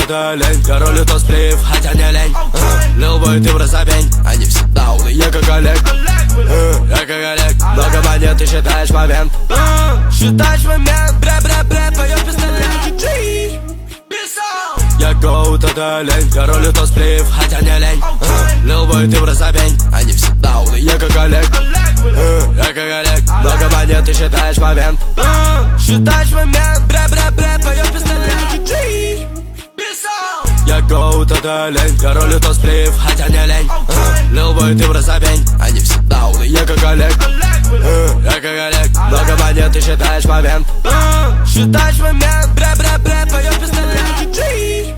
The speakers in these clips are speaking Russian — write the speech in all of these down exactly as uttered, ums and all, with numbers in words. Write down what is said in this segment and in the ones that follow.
это лень. Я ролю то сплив, хотя не лень. uh, Любой ты в разобень, они всегда умны. Я как Олег, uh, я как Олег. Много монет, ты считаешь момент, uh, считаешь момент. Бре-бре-бре, поешь пистолет. Я гоут, это лень. Я ролю то сплив, хотя не лень. uh, Любой ты в разобень, они всегда умны. Я как Олег, uh, я как Олег. Много монет, ты считаешь момент, uh, считаешь момент. Бре-бре-бре, поешь пистолет. Я гоут, это лень. Я ролю то сплив, хотя не лень. uh, Любой ты в разобень, они всегда умны. Я как Олег, uh, я как Олег. Много монет, ты считаешь момент, uh, считаешь момент. Бре-бре-бре, поешь пистолет.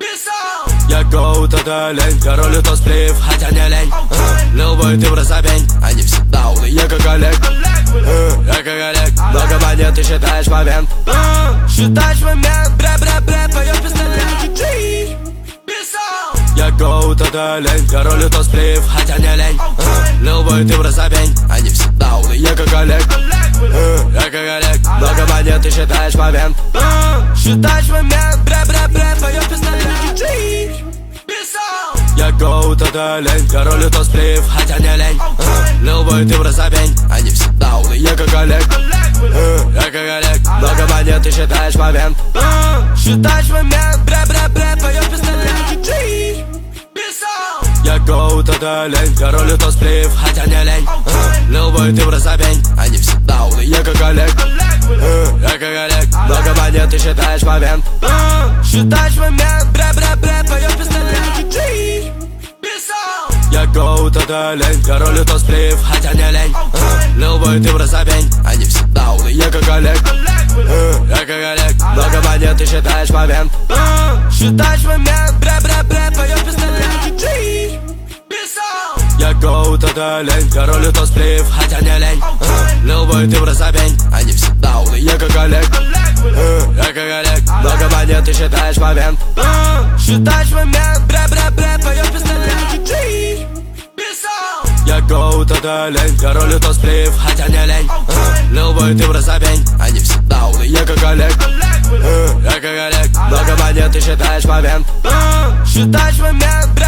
Я гоут, это лень. Я ролю то сплив, хотя не лень. uh, Любой ты в разобень, они всегда умны. Я как Олег, uh, я как Олег. Много монет, ты считаешь момент, uh, считаешь момент. Бре-бре-бре, поешь пистолет. Я гоут, это лень. Я ролю то сплив, хотя не лень. uh, Любой ты в разобень, они всегда умны. Я как Олег, uh, я как Олег. Много монет, ты считаешь момент, uh, считаешь момент. Бре-бре-бре, поешь пистолет. Я гоут, это лень. Я ролю то сплив, хотя не лень. uh, Любой ты в разобень, они всегда умны. Я как Олег, uh, я как Олег. Много монет, ты считаешь момент, uh, считаешь момент. Бре-бре-бре, поешь пистолет. Я гоут, это лень. Я ролю то сплив, хотя не лень. uh, Любой ты в разобень, они всегда умны. Я как Олег, uh, я как Олег. Много монет, ты считаешь момент, uh, считаешь момент. Бре-бре-бре, поешь пистолет. Я гоут, это лень. Я ролю то сплив, хотя не лень. uh, Любой ты в разобень, они всегда умны. Я как Олег, uh, я как Олег. Много монет, ты считаешь момент, uh, считаешь момент. Бре-бре-бре, поешь пистолет. Я гоут, это лень. Я ролю то сплив, хотя не лень. uh, Любой ты в разобень, они всегда умны. Я как Олег, uh, я как Олег. Много монет, ты считаешь момент, uh, считаешь момент. Бре-бре-бре, поешь пистолет. Я гоут, это лень. Я ролю то сплив, хотя не лень. uh, Любой ты в разобень, они всегда умны. Я как Олег, uh, я как Олег. Много монет, ты считаешь момент, uh, считаешь момент.